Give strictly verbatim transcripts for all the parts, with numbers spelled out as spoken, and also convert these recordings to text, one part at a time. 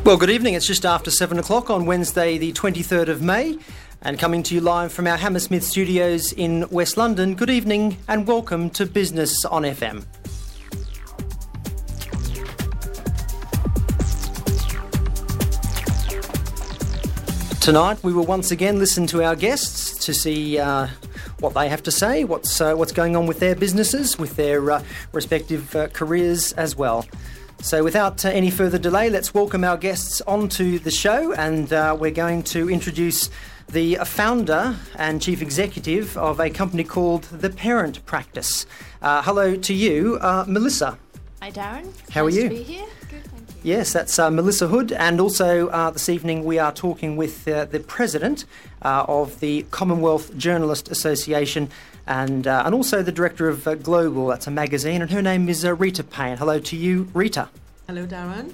Well, good evening. It's just after seven o'clock on Wednesday, the twenty-third of May, and coming to you live from our Hammersmith studios in West London. Good evening and welcome to Business on F M. Tonight, we will once again listen to our guests to see uh, what they have to say, what's uh, what's going on with their businesses, with their uh, respective uh, careers as well. So without uh, any further delay, let's welcome our guests onto the show, and uh, we're going to introduce the founder and chief executive of a company called The Parent Practice. Uh, hello to you, uh, Melissa. Hi, Darren. How nice are you? To be here. Good, thank you. Yes, that's uh, Melissa Hood, and also uh, this evening we are talking with uh, the president uh, of the Commonwealth Journalist Association, and uh, and also the director of uh, Global, that's a magazine, and her name is uh, Rita Payne. Hello to you, Rita. Hello, Darren.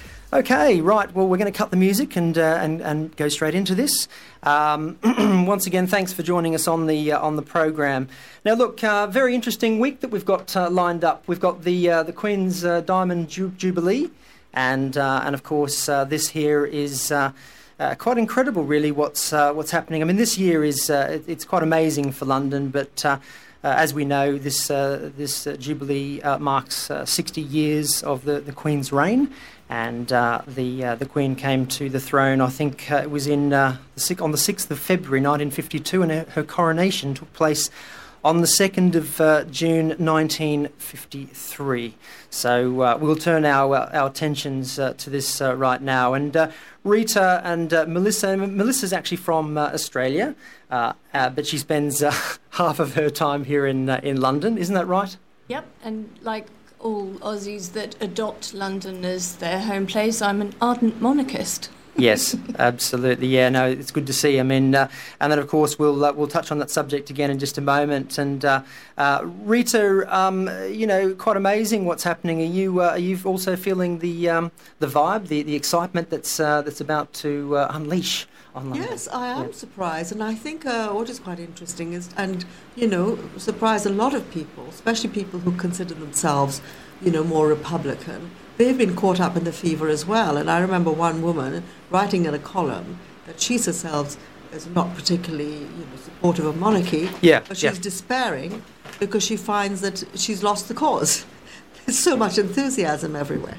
Okay, right. Well, we're going to cut the music and uh, and and go straight into this. Um, once again, thanks for joining us on the uh, on the program. Now, look, uh, very interesting week that we've got uh, lined up. We've got the uh, the Queen's uh, Diamond Ju- Jubilee, and uh, and of course uh, this here is. Uh, Uh, quite incredible, really, what's uh, what's happening. I mean, this year is uh, it, it's quite amazing for London, but uh, uh, as we know, this uh, this uh, Jubilee uh, marks uh, sixty years of the, the Queen's reign, and uh, the uh, the Queen came to the throne. I think uh, it was in uh, the six, on the sixth of February, nineteen fifty-two, and her, her coronation took place on the second of uh, June nineteen fifty-three. So uh, we'll turn our our attentions uh, to this uh, right now. And uh, Rita and uh, Melissa, Melissa's actually from uh, Australia, uh, uh, but she spends uh, half of her time here in uh, in London. Isn't that right? Yep, and like all Aussies that adopt London as their home place, I'm an ardent monarchist. Yes, absolutely. Yeah, no, it's good to see. I mean, uh, and then of course we'll uh, we'll touch on that subject again in just a moment. And uh, uh, Rita, um, you know, quite amazing what's happening. Are you uh, are you also feeling the um, the vibe, the the excitement that's uh, that's about to uh, unleash on London? Yes, I am yeah. surprised, and I think uh, what is quite interesting is, and you know, surprise a lot of people, especially people who consider themselves, you know, more Republican. They've been caught up in the fever as well. And I remember one woman writing in a column that she herself is not particularly, you know, supportive of monarchy, yeah, but she's yeah. despairing because she finds that she's lost the cause. There's so much enthusiasm everywhere.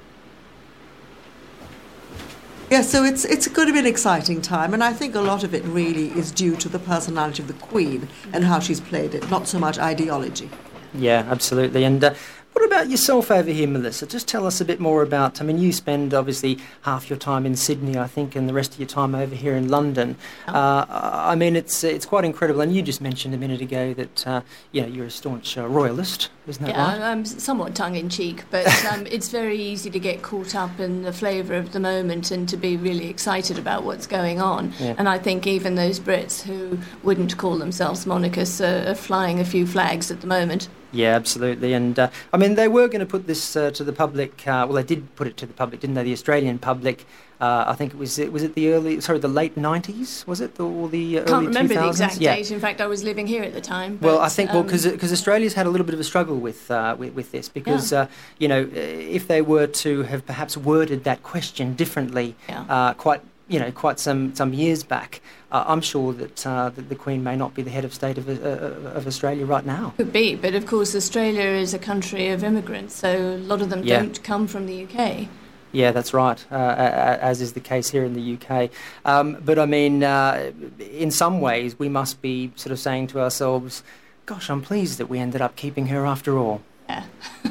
Yeah, so it's it's going to be an exciting time, and I think a lot of it really is due to the personality of the Queen and how she's played it, not so much ideology. Yeah, absolutely. And uh, what about yourself over here, Melissa? Just tell us a bit more about, I mean, you spend obviously half your time in Sydney, I think, and the rest of your time over here in London. Oh. Uh, I mean, it's it's quite incredible. And you just mentioned a minute ago that, uh, you know, you're a staunch uh, royalist, isn't that yeah, right? I'm somewhat tongue-in-cheek, but um, it's very easy to get caught up in the flavour of the moment and to be really excited about what's going on. Yeah. And I think even those Brits who wouldn't call themselves monarchists are, are flying a few flags at the moment. Yeah, absolutely. And, uh, I mean, they were going to put this uh, to the public, uh, well, they did put it to the public, didn't they, the Australian public. Uh, I think it was, it was it the early, sorry, the late nineties, was it, or the uh, Can't early remember two thousands? the exact yeah. date. In fact, I was living here at the time. Well, but, I think, well, because um, because Australia's had a little bit of a struggle with uh, with, with this, because, Yeah. uh, you know, if they were to have perhaps worded that question differently, Yeah. uh, quite, you know, quite some, some years back, uh, I'm sure that, uh, that the Queen may not be the head of state of, uh, of Australia right now. Could be, but of course Australia is a country of immigrants, so a lot of them Yeah. don't come from the U K. Yeah, that's right, uh, as is the case here in the U K. Um, but I mean, uh, in some ways, we must be sort of saying to ourselves, gosh, I'm pleased that we ended up keeping her after all. Yeah.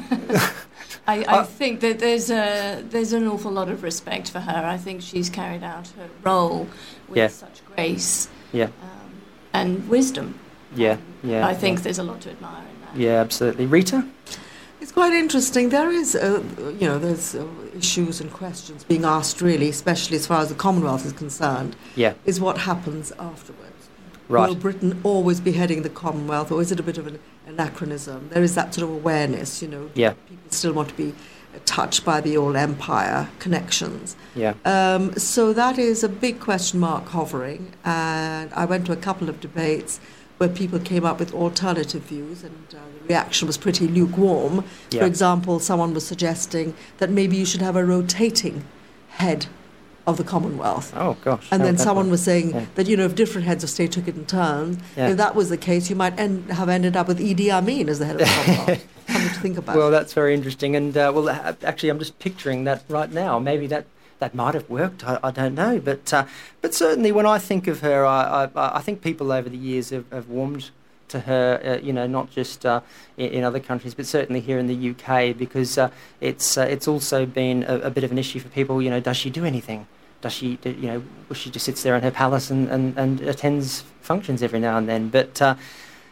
I, I think that there's a there's an awful lot of respect for her. I think she's carried out her role with Yeah. such grace Yeah, um, and wisdom. yeah, yeah. I think yeah. there's a lot to admire in that. Yeah, absolutely. Rita? It's quite interesting. There is, uh, you know, there's uh, issues and questions being asked, really, especially as far as the Commonwealth is concerned, Yeah, is what happens afterwards. right. Will Britain always be heading the Commonwealth, or is it a bit of an anachronism? There is that sort of awareness, you know. Yeah. People still want to be touched by the old empire connections. Yeah, Um, so that is a big question mark hovering, and I went to a couple of debates where people came up with alternative views, and uh, the reaction was pretty lukewarm. Yeah. For example, someone was suggesting that maybe you should have a rotating head of the Commonwealth. Oh, gosh. And How then would that someone work? was saying Yeah. that, you know, if different heads of state took it in turn, Yeah. if that was the case, you might end, have ended up with Idi Amin as the head of the Commonwealth. Something to think about. Well, that's very interesting. And, uh, well, uh, actually, I'm just picturing that right now. Maybe that, that might have worked. I, I don't know. But uh, but certainly when I think of her, I, I, I think people over the years have, have warmed to her, uh, you know, not just uh, in, in other countries, but certainly here in the U K, because uh, it's uh, it's also been a, a bit of an issue for people. You know, does she do anything? Does she, do, you know, she just sits there in her palace and, and, and attends functions every now and then? But uh,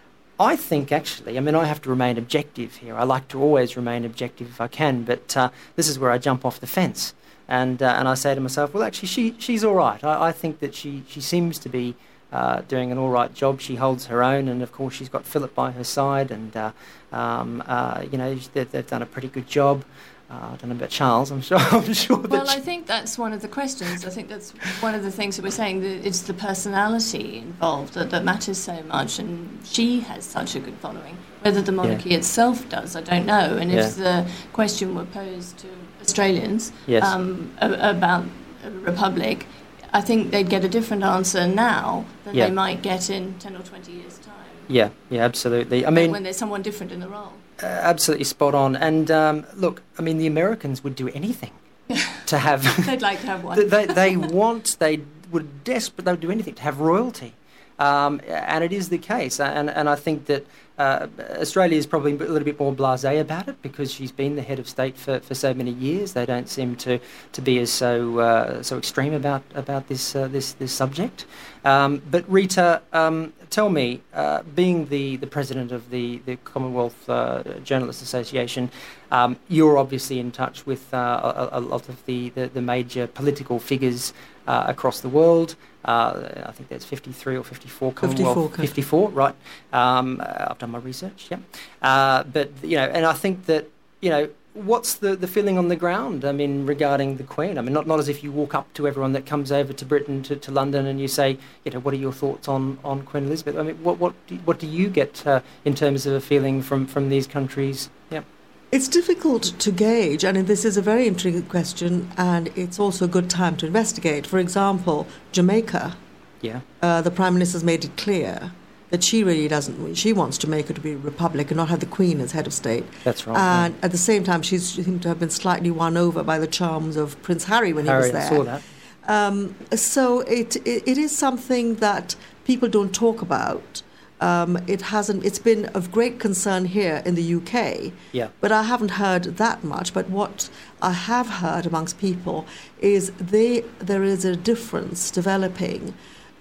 I think actually, I mean, I have to remain objective here. I like to always remain objective if I can, but uh, this is where I jump off the fence. And uh, and I say to myself, well, actually, she she's all right. I, I think that she, she seems to be uh, doing an all right job. She holds her own, and of course, she's got Philip by her side, and uh, um, uh, you know, they've, they've done a pretty good job. Uh, I don't know about Charles. I'm sure. I'm sure. Well, that I think that's one of the questions. I think that's one of the things that we're saying. That it's the personality involved that, that matters so much, and she has such a good following. Whether the monarchy Yeah. itself does, I don't know. And if Yeah. the question were posed to Australians Yes. um, a- about a republic, I think they'd get a different answer now than Yeah. they might get in ten or twenty years' time. Yeah, yeah, absolutely. I mean, when there's someone different in the role. Uh, absolutely spot on. And um, look, I mean, the Americans would do anything to have. They'd like to have one. they, they want, they would desperate, they would do anything to have royalty. Um, and it is the case. And, and I think that uh, Australia is probably a little bit more blasé about it because she's been the head of state for, for so many years. They don't seem to, to be as so uh, so extreme about about this uh, this this subject. Um, but Rita, um, tell me, uh, being the, the president of the the Commonwealth uh, Journalists Association, um, you're obviously in touch with uh, a, a lot of the, the, the major political figures uh, across the world. Uh, I think there's fifty-three or fifty-four Commonwealth. fifty-four, fifty-four, right. Um, uh, I've done my research, yeah. Uh, but, you know, and I think that, you know, what's the, the feeling on the ground, I mean, regarding the Queen? I mean, not, not as if you walk up to everyone that comes over to Britain, to, to London, and you say, you know, what are your thoughts on, on Queen Elizabeth? I mean, what what do, what do you get uh, in terms of a feeling from, from these countries? Yeah. It's difficult to gauge, and this is a very intriguing question, and it's also a good time to investigate. For example, Jamaica, Yeah. uh, the Prime Minister's made it clear that she really doesn't, she wants Jamaica to be a republic and not have the Queen as head of state. That's right. And at the same time, she's, she seemed to have been slightly won over by the charms of Prince Harry when Harry, he was I there. saw that. Um, so it, it it is something that people don't talk about. Um, it hasn't. It's been of great concern here in the U K. Yeah. But I haven't heard that much. But what I have heard amongst people is they there is a difference developing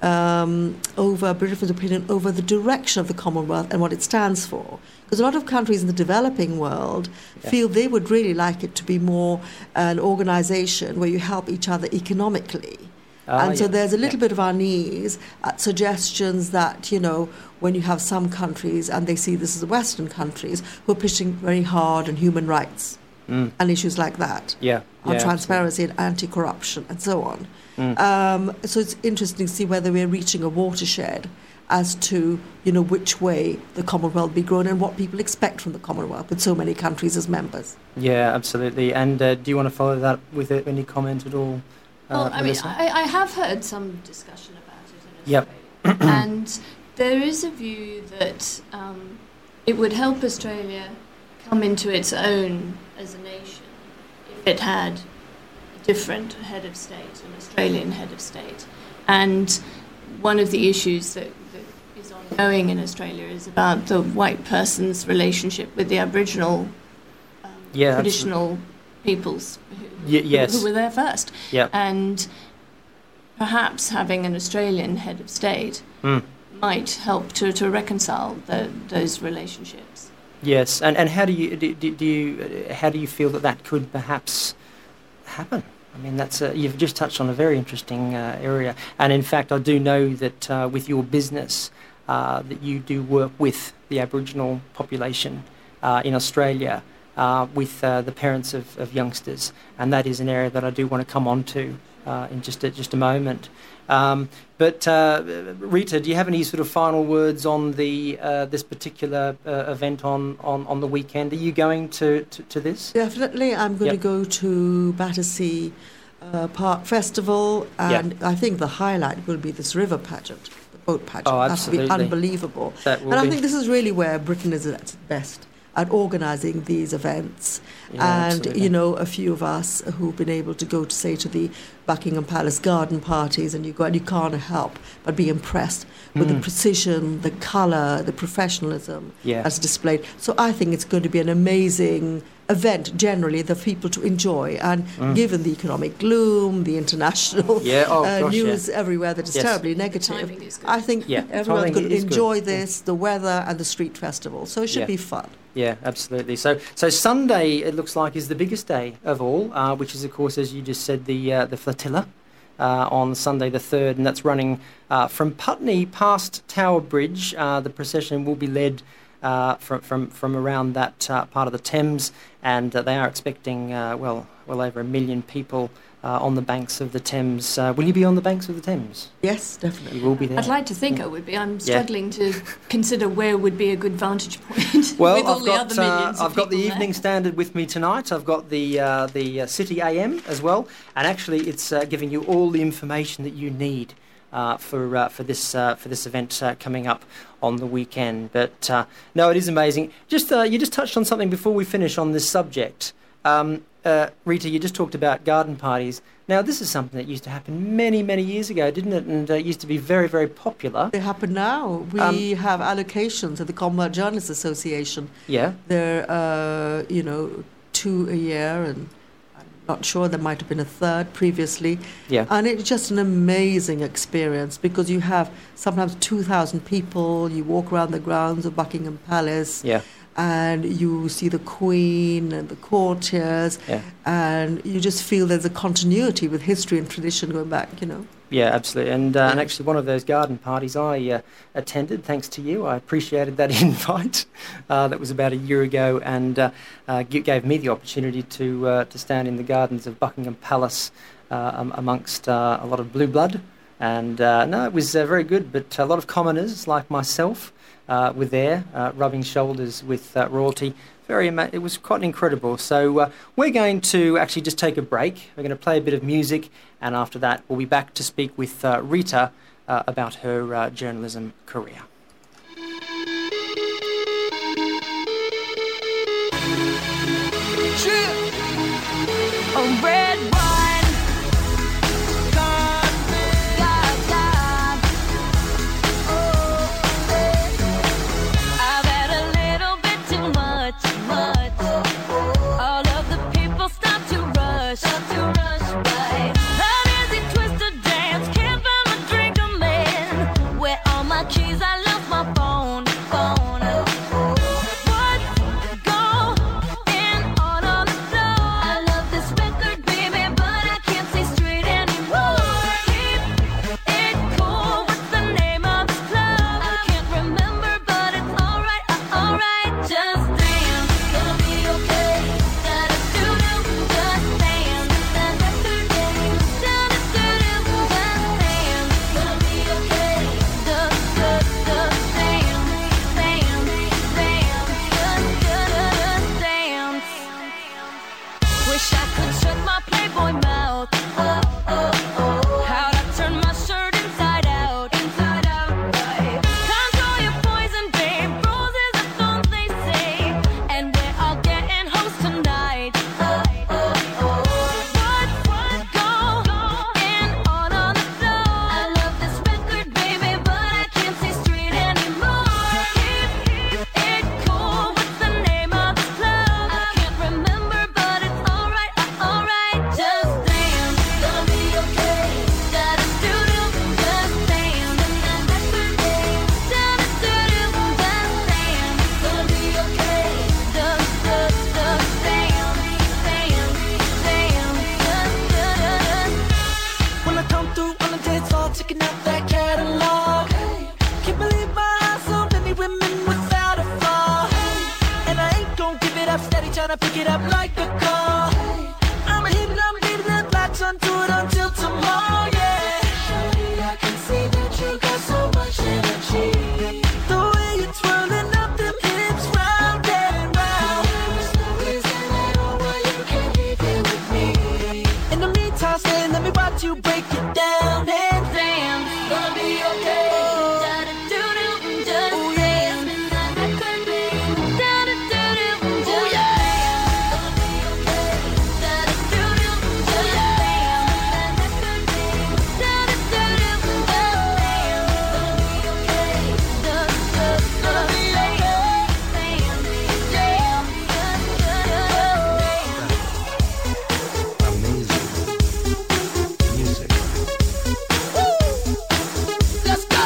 um, over a different opinion over the direction of the Commonwealth and what it stands for. Because a lot of countries in the developing world Yeah. feel they would really like it to be more an organisation where you help each other economically. Ah, and so yeah. there's a little Yeah. bit of unease at suggestions that, you know, when you have some countries, and they see this as Western countries, who are pushing very hard on human rights Mm. and issues like that, Yeah. on yeah, transparency and anti-corruption and so on. Mm. Um, so it's interesting to see whether we're reaching a watershed as to, you know, which way the Commonwealth be grown and what people expect from the Commonwealth with so many countries as members. Yeah, absolutely. And uh, do you want to follow that with uh, any comment at all? Well, uh, I mean, Melissa? I, I have heard some discussion about it in Yep. Australia. And there is a view that um, it would help Australia come into its own as a nation if it had a different head of state, an Australian head of state. And one of the issues that, that is ongoing in Australia is about the white person's relationship with the Aboriginal um, Yeah, traditional peoples who, Y- yes. who were there first. Yeah. And perhaps having an Australian head of state Mm. might help to, to reconcile the, those relationships. Yes, and and how do you do, do you uh, how do you feel that that could perhaps happen? I mean, that's a, you've just touched on a very interesting uh, area, and in fact, I do know that uh, with your business, uh, that you do work with the Aboriginal population uh, in Australia, uh, with uh, the parents of, of youngsters, and that is an area that I do want to come on to uh, in just a, just a moment. Um, but uh, Rita, do you have any sort of final words on the uh, this particular uh, event on, on, on the weekend? Are you going to, to, to this? Definitely, I'm going Yep. to go to Battersea uh, Park Festival, and yeah. I think the highlight will be this river pageant, the boat pageant. Oh, absolutely. That will be unbelievable. That will and I be. think this is really where Britain is at its best, at organising these events. Yeah, and, absolutely. you know, a few of us who've been able to go to, say, to the Buckingham Palace garden parties, and you go and you can't help but be impressed with mm. the precision, the colour, the professionalism yeah. as displayed. So I think it's going to be an amazing event, generally, for people to enjoy. And mm. given the economic gloom, the international yeah. oh, uh, gosh, news yeah. everywhere that is yes. terribly negative, I think yeah. everyone's going to enjoy good. this, yeah. the weather and the street festival. So it should yeah. be fun. Yeah, absolutely. So, so Sunday, it looks like, is the biggest day of all, uh, which is, of course, as you just said, the uh, the flotilla uh, on Sunday the third, and that's running uh, from Putney past Tower Bridge. Uh, the procession will be led uh, from from from around that uh, part of the Thames, and uh, they are expecting uh, well well over a million people uh, on the banks of the Thames. Uh, will you be on the banks of the Thames? Yes, definitely. You will be there. I'd like to think I would be. I'm struggling yeah. to consider where would be a good vantage point. Well, with all I've the got other millions uh, of I've got the people Evening there. Standard with me tonight. I've got the uh, the uh, City A M as well, and actually, it's uh, giving you all the information that you need uh, for uh, for this uh, for this event uh, coming up on the weekend. But uh, no, it is amazing. Just uh, you just touched on something before we finish on this subject. Um, uh, Rita, you just talked about garden parties. Now, this is something that used to happen many, many years ago, didn't it? And uh, used to be very, very popular. They happen now. We um, have allocations at the Commonwealth Journalists Association. Yeah. They're, uh, you know, two a year, and I'm not sure, there might have been a third previously. Yeah. And it's just an amazing experience because you have sometimes two thousand people, you walk around the grounds of Buckingham Palace. Yeah. And you see the Queen and the courtiers, yeah. and you just feel there's a continuity with history and tradition going back, you know. Yeah, absolutely. And, uh, and actually one of those garden parties I uh, attended, thanks to you. I appreciated that invite. Uh, that was about a year ago, and uh, uh, gave me the opportunity to uh, to stand in the gardens of Buckingham Palace uh, um, amongst uh, a lot of blue blood. And uh, no, it was uh, very good, but a lot of commoners like myself Uh, were there, uh, rubbing shoulders with uh, royalty. Very, ama- it was quite incredible. So uh, we're going to actually just take a break. We're going to play a bit of music, and after that, we'll be back to speak with uh, Rita uh, about her uh, journalism career. Oh, red wine. God, God, God. Oh, I've had a little bit too much, much. All of the people stop to rush, stop to rush by. That easy twisted dance, can't find my drink, I'm in. Where all my keys, I lost my phone, phone. trying to pick it up like a call. I'm a hit and I'm leaving that lights on to it until tomorrow, yeah. Shawty, I can see that you got so much energy. The way you're twirling up them hips round and round. There is no reason at all why you can't leave here with me. In the meantime, say, let me watch you break it down and dance. Gonna be okay. Da-da-doo-doo, just Oh, yeah. dance. Da-da-doo-doo, just Oh, yeah. dance. Gonna be okay. Da-da-doo-doo, just dance. Da-da-doo-doo, just dance. Gonna be okay. Just, just, just dance. Amazing music. Let's go.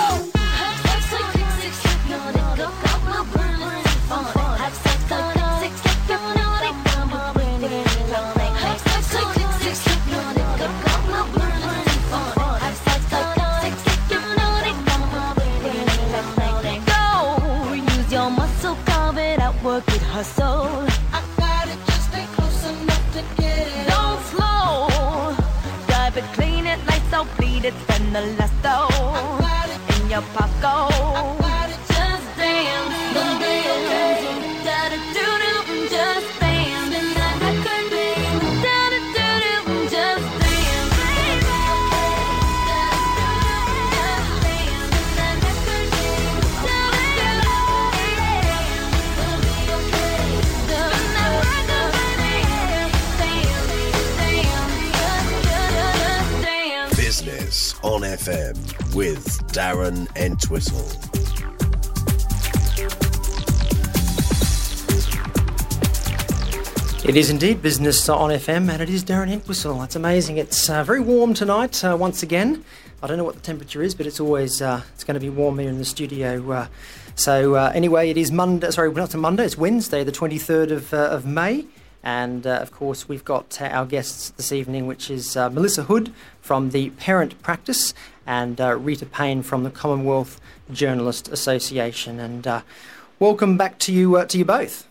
Go, use your muscle, carve it out, work it, hustle. I got it, just stay close enough to get it. Don't slow, drive it, clean it, lights out, bleed it, spend the last dough Got it, in your pocket. got it. Just dance, gonna be okay. Da-da-doo-doo, just dance. Da-da-doo-doo, just dance. Business on F M with Darren Entwistle. It is indeed Business on F M, and it is Darren Entwistle. It's amazing. It's uh, very warm tonight, uh, once again. I don't know what the temperature is, but it's always uh, it's going to be warm here in the studio. Uh, so uh, anyway, it is Monday. Sorry, not a Monday. It's Wednesday, the twenty-third of, uh, of May. And, uh, of course, we've got uh, our guests this evening, which is uh, Melissa Hood from the Parent Practice and uh, Rita Payne from the Commonwealth Journalist Association. And uh, welcome back to you, uh, to you both.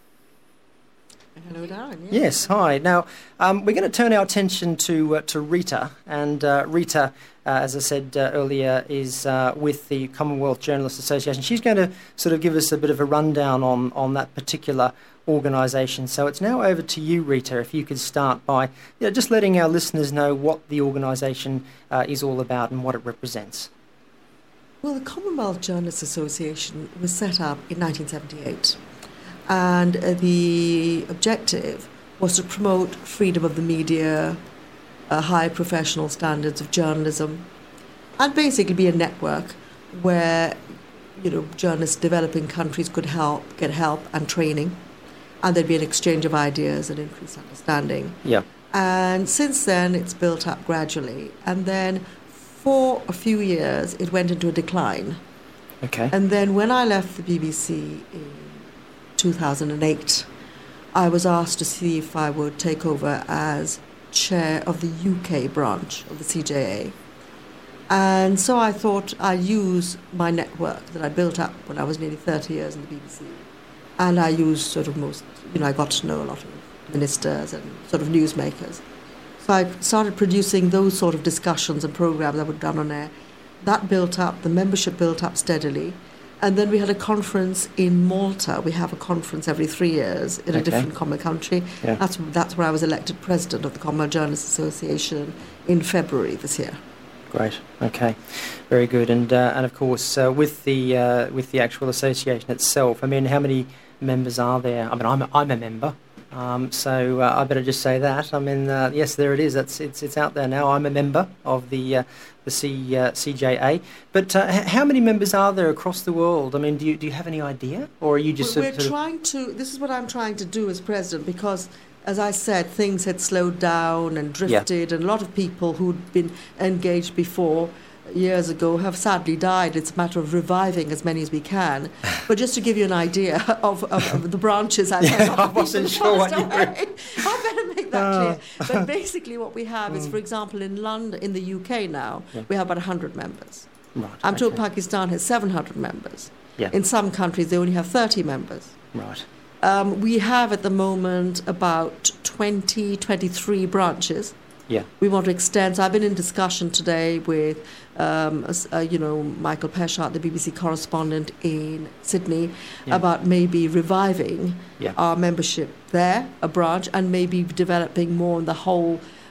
Hello, Darren. Yeah. Yes, hi. Now, um, we're going to turn our attention to uh, to Rita. And uh, Rita, uh, as I said uh, earlier, is uh, with the Commonwealth Journalist Association. She's going to sort of give us a bit of a rundown on, on that particular organisation. So it's now over to you, Rita, if you could start by you know, just letting our listeners know what the organisation uh, is all about and what it represents. Well, the Commonwealth Journalists Association was set up in nineteen seventy-eight, and uh, the objective was to promote freedom of the media, uh, high professional standards of journalism, and basically be a network where you know journalists developing countries could help get help and training, and there'd be an exchange of ideas and increased understanding. Yeah. And since then, it's built up gradually. And then for a few years, it went into a decline. Okay. And then when I left the B B C in two thousand eight, I was asked to see if I would take over as chair of the U K branch of the C J A. And so I thought I'd use my network that I built up when I was nearly thirty years in the B B C. And I used sort of most, you know, I got to know a lot of ministers and sort of newsmakers. So I started producing those sort of discussions and programs that were done on air. That built up, the membership built up steadily. And then we had a conference in Malta. We have a conference every three years in Okay. a different common country. Yeah. That's, that's where I was elected president of the Commonwealth Journalists Association in February this year. Great. Okay. Very good. And uh, and of course, uh, with the uh, with the actual association itself, I mean, how many members are there? I mean, I'm a, I'm a member, um, so uh, I better just say that. I mean, uh, yes, there it is. It's it's it's out there now. I'm a member of the uh, the C uh, C J A. But uh, h- how many members are there across the world? I mean, do you do you have any idea, or are you just We're, sort we're of- trying to, this is what I'm trying to do as president, because, as I said, things had slowed down and drifted, and a lot of people who'd been engaged before years ago have sadly died. It's a matter of reviving as many as we can. But just to give you an idea of, of, of the branches, I've had a lot I of people wasn't sure what passed you were- away. I better make that Oh. clear. But basically what we have is, for example, in London, in the U K now, Yeah. we have about one hundred members. Right. I'm told okay. Pakistan has seven hundred members. Yeah. In some countries, they only have thirty members. Right. Um, we have at the moment about twenty, twenty-three branches. Yeah. We want to extend. So I've been in discussion today with, um, s- uh, you know, Michael Peshat, the B B C correspondent in Sydney, Yeah. about maybe reviving Yeah. our membership there, a branch, and maybe developing more on the whole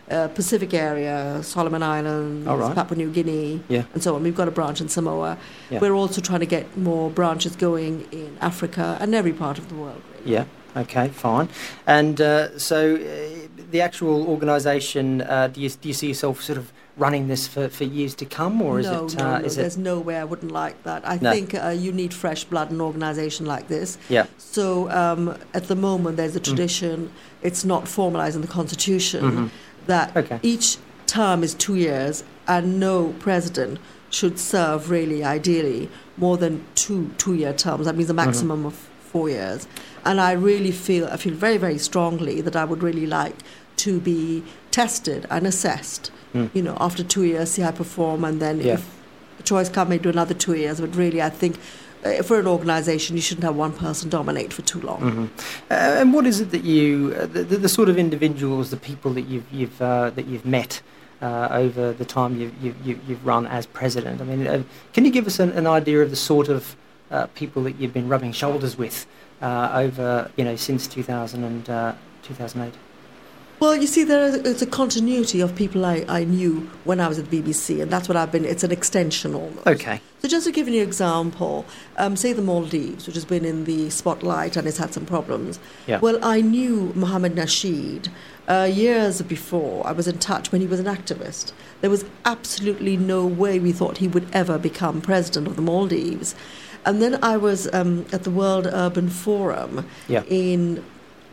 uh, Pacific area, Solomon Islands, All right. Papua New Guinea, Yeah. and so on. We've got a branch in Samoa. Yeah. We're also trying to get more branches going in Africa and every part of the world, really. Yeah. Okay. Fine. And uh, so, uh, the actual organisation, uh, do you do you see yourself sort of running this for, for years to come, or is no, it? no, Uh, no. is There's it? no way I wouldn't like that. I No. think uh, you need fresh blood in an organisation like this. Yeah. So um, at the moment, there's a tradition. It's not formalised in the constitution Mhm. that Okay. each term is two years, and no president should serve really, ideally, more than two two-year terms. That means a maximum of four years. And I really feel, I feel very, very strongly that I would really like to be tested and assessed. Mm. You know, after two years, see how I perform, and then Yeah. if a choice comes, maybe do another two years. But really, I think uh, for an organisation, you shouldn't have one person dominate for too long. Mhm. Uh, and what is it that you, uh, the, the, the sort of individuals, the people that you've you've uh, that you've met uh, over the time you've, you've you've run as president? I mean, uh, can you give us an, an idea of the sort of uh, people that you've been rubbing shoulders with uh, over, you know, since two thousand and uh, two thousand eight? Well, you see, there is a continuity of people I, I knew when I was at the B B C, and that's what I've been, it's an extension almost. Okay. So just to give you an example, um, say the Maldives, which has been in the spotlight and has had some problems. Yeah. Well, I knew Mohammed Nasheed uh, years before. I was in touch when he was an activist. There was absolutely no way we thought he would ever become president of the Maldives. And then I was um, at the World Urban Forum Yeah. in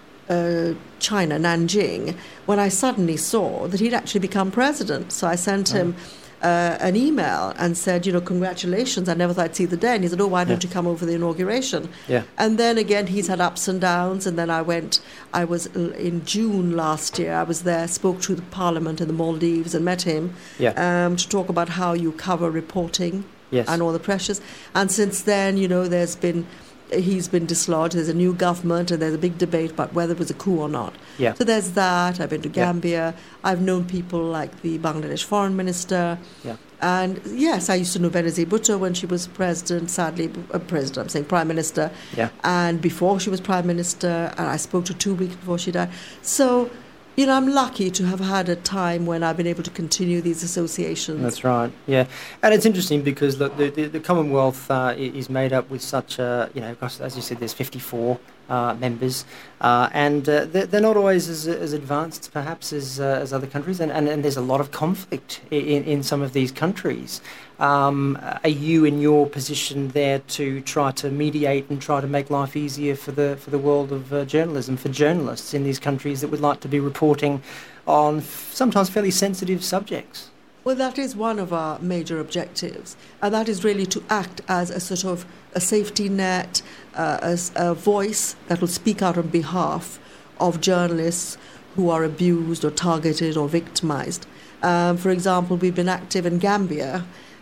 uh, China, Nanjing, when I suddenly saw that he'd actually become president. So I sent him uh, an email and said, you know, congratulations, I never thought I'd see the day. And he said, oh, why don't Yeah. you come over for the inauguration? Yeah. And then again, he's had ups and downs. And then I went, I was uh, in June last year, I was there, spoke to the parliament in the Maldives and met him Yeah. um, to talk about how you cover reporting Yes. and all the pressures. And since then, you know, there's been, he's been dislodged. There's a new government, and there's a big debate about whether it was a coup or not. Yeah. So there's that. I've been to Yeah. Gambia. I've known people like the Bangladesh foreign minister. Yeah. And yes, I used to know Benazir Bhutto when she was president, sadly, uh, president, I'm saying prime minister. Yeah. And before she was prime minister, and I spoke to her two weeks before she died. So, you know, I'm lucky to have had a time when I've been able to continue these associations. That's right. Yeah, and it's interesting because look, the, the, the Commonwealth uh, i- is made up with such a, you know, gosh, as you said, there's fifty-four uh, members, uh, and uh, they're, they're not always as, as advanced, perhaps, as uh, as other countries, and, and, and there's a lot of conflict in, in some of these countries. Um, are you in your position there to try to mediate and try to make life easier for the for the world of uh, journalism, for journalists in these countries that would like to be reporting on f- sometimes fairly sensitive subjects? Well, that is one of our major objectives, and that is really to act as a sort of a safety net, uh, as a voice that will speak out on behalf of journalists who are abused or targeted or victimized. Um, for example, we've been active in Gambia,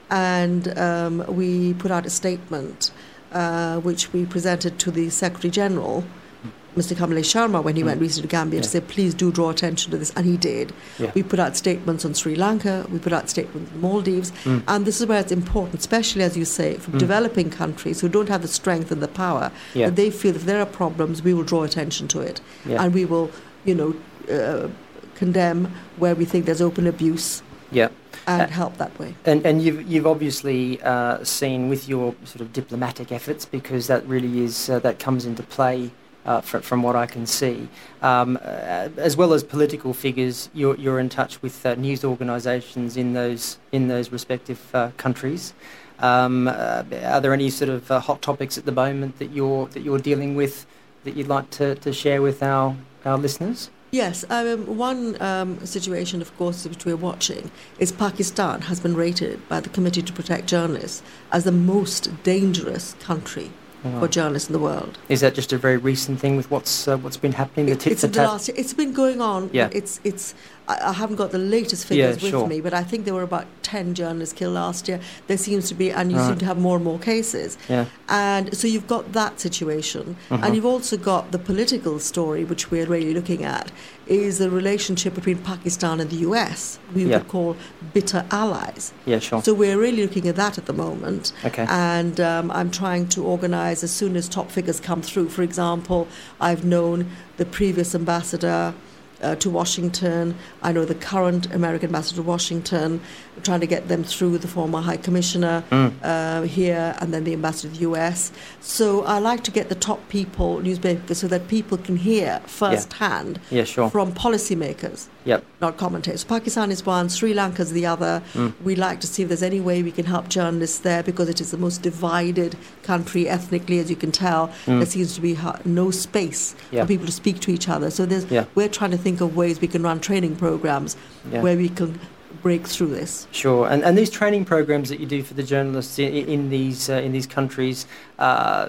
and um, we put out a statement uh, which we presented to the Secretary General, Mister Kamlesh Sharma, when he Mm. went recently to Gambia, to Yeah. say, please do draw attention to this, and he did. Yeah. We put out statements on Sri Lanka, we put out statements on Maldives, Mm. and this is where it's important, especially, as you say, for Mm. developing countries who don't have the strength and the power, Yeah. that they feel if there are problems, we will draw attention to it. Yeah. And we will, you know, uh, condemn where we think there's open abuse Yeah. and Uh, help that way. And and you've you've obviously uh, seen with your sort of diplomatic efforts, because that really is uh, that comes into play uh, fr- from what I can see, um, uh, as well as political figures. You're you're in touch with uh, news organisations in those in those respective uh, countries. Um, uh, are there any sort of uh, hot topics at the moment that you're that you're dealing with that you'd like to, to share with our our listeners? Yes, um, one um, situation, of course, which we're watching is Pakistan has been rated by the Committee to Protect Journalists as the most dangerous country Oh, for journalists in the world. Is that just a very recent thing with what's uh, what's been happening? The It- tit it's for in the tat? last. It's been going on. Yeah. But it's it's. I, I haven't got the latest figures Yeah, with sure. me, but I think there were about ten journalists killed last year. There seems to be, and you Right. seem to have more and more cases. Yeah. And so you've got that situation, Mhm. and you've also got the political story, which we're really looking at, is the relationship between Pakistan and the U S. We Yeah. would call bitter allies. Yeah, sure. So we're really looking at that at the moment. Okay. And um, I'm trying to organise as soon as top figures come through. For example, I've known the previous ambassador uh, to Washington. I know the current American ambassador to Washington, trying to get them through the former High Commissioner Mm. uh, here, and then the ambassador to the U S. So I like to get the top people, newspapers, so that people can hear firsthand Yeah, sure. from policymakers, Yep. not commentators. Pakistan is one, Sri Lanka is the other. Mm. We like to see if there's any way we can help journalists there, because it is the most divided country ethnically, as you can tell. Mm. There seems to be ha- no space Yeah. for people to speak to each other. So there's, Yeah. we're trying to think of ways we can run training programs Yeah. where we can break through this. Sure, and and these training programs that you do for the journalists in, in these uh, in these countries, uh,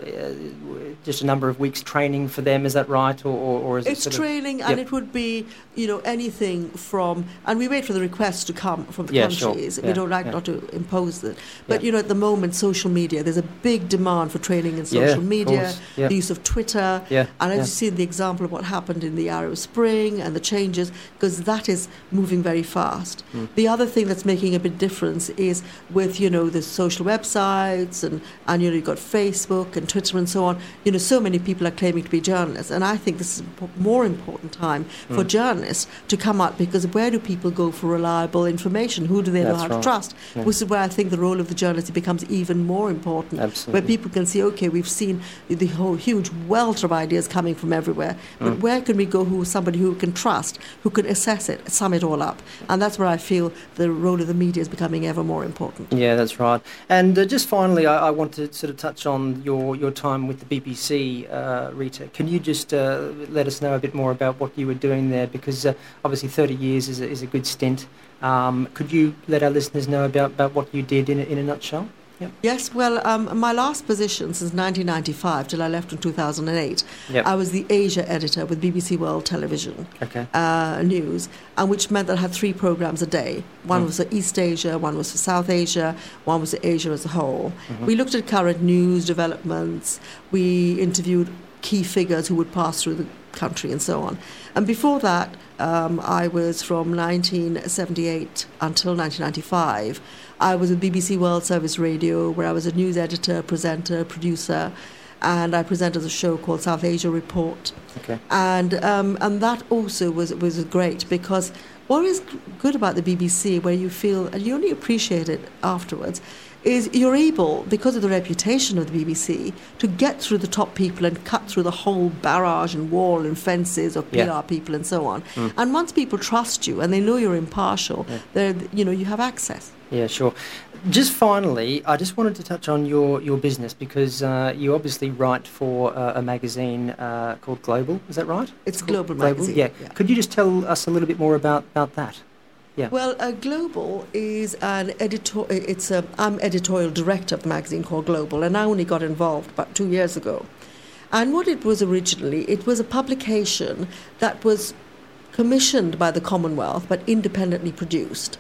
just a number of weeks training for them. Is that right, or or, or is it It's sort training, Yep. and it would be, you know, anything from, and we wait for the requests to come from the Yeah, sure. countries. Yeah, We don't like yeah. not to impose it. But, Yeah. you know, at the moment, social media, there's a big demand for training in Yeah, social of media, course. Yeah. the use of Twitter. Yeah, And as yeah. you see the example of what happened in the Arab Spring and the changes, because that is moving very fast. Mm. The other thing that's making a big difference is with, you know, the social websites and, and you know, you've got Facebook and Twitter and so on. You know, so many people are claiming to be journalists. And I think this is a more important time for Mm. journalists to come out, because where do people go for reliable information? Who do they know That's how right. to trust? Yeah. Which is where I think the role of the journalist becomes even more important. Absolutely. Where people can see, okay, we've seen the- the whole huge wealth of ideas coming from everywhere, but Mm. where can we go who somebody who can trust, who can assess it, sum it all up? And that's where I feel the role of the media is becoming ever more important. Yeah, that's right. And uh, just finally, I, I want to sort of touch on your, your time with the B B C, uh, Rita. Can you just uh, let us know a bit more about what you were doing there? Because uh, obviously thirty years is a, is a good stint. Um, could you let our listeners know about, about what you did in a, in a nutshell? Yep. Yes, well, um, my last position since nineteen ninety-five till I left in two thousand eight, Yep. I was the Asia editor with B B C World Television Okay. uh, News, and which meant that I had three programs a day. One Mm. was for East Asia, one was for South Asia, one was for Asia as a whole. Mhm. We looked at current news developments. We interviewed key figures who would pass through the country and so on. And before that, um, I was from nineteen seventy-eight until nineteen ninety-five. I was with B B C World Service Radio, where I was a news editor, presenter, producer, and I presented a show called South Asia Report. Okay. And um, and that also was was great, because what is g- good about the B B C, where you feel, and you only appreciate it afterwards, is you're able, because of the reputation of the B B C, to get through the top people and cut through the whole barrage and wall and fences of P R Yeah. people and so on. Mm. And once people trust you and they know you're impartial, Yeah. they're, you know, you have access. Yeah, sure. Just finally, I just wanted to touch on your, your business, because uh, you obviously write for uh, a magazine uh, called Global. Is that right? It's called Global Magazine, Yeah. yeah. Could you just tell us a little bit more about, about that? Yeah. Well, uh, Global is an editor. It's a, I'm editorial director of the magazine called Global, and I only got involved about two years ago. And what it was originally, it was a publication that was commissioned by the Commonwealth but independently produced.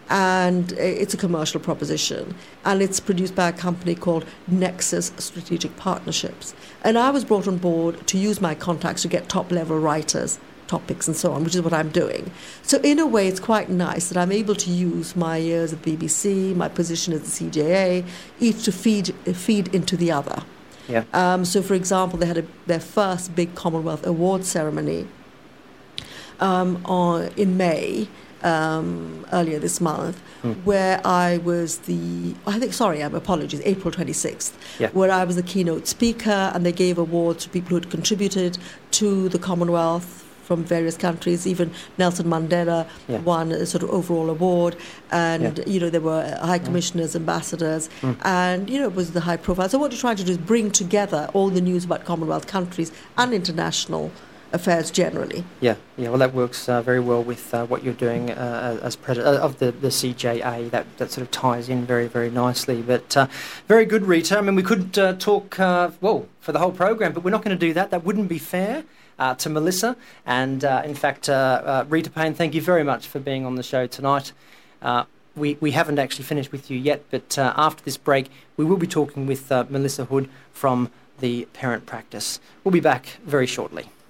And uh, it's a commercial proposition, and it's produced by a company called Nexus Strategic Partnerships. And I was brought on board to use my contacts to get top-level writers, topics and so on, which is what I'm doing. So in a way, it's quite nice that I'm able to use my years at B B C, my position at the C J A, each to feed feed into the other. Yeah. Um, so, for example, they had a, their first big Commonwealth Award ceremony um, on, in May, um, earlier this month, Mm. where I was the, I think, sorry, um, apologies, April twenty-sixth, Yeah. where I was the keynote speaker, and they gave awards to people who had contributed to the Commonwealth from various countries. Even Nelson Mandela Yeah. won a sort of overall award, and Yeah. you know there were high commissioners, ambassadors, Mm. and you know it was the high profile. So what you're trying to do is bring together all the news about Commonwealth countries and international affairs generally. Yeah, yeah. Well, that works uh, very well with uh, what you're doing uh, as president of the, the C J A. That that sort of ties in very, very nicely. But uh, very good, Rita. I mean, we could uh, talk uh, well for the whole program, but we're not going to do that. That wouldn't be fair uh, to Melissa. And uh, in fact, uh, uh, Rita Payne, thank you very much for being on the show tonight. Uh, we we haven't actually finished with you yet, but uh, after this break, we will be talking with uh, Melissa Hood from the Parent Practice. We'll be back very shortly.